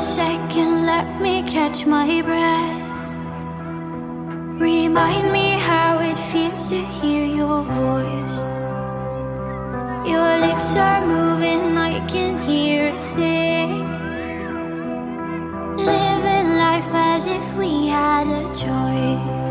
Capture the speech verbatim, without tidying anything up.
second, let me catch my breath. Remind me how it feels to hear your voice. Your lips are moving, I can hear a thing. Living life as if we had a choice.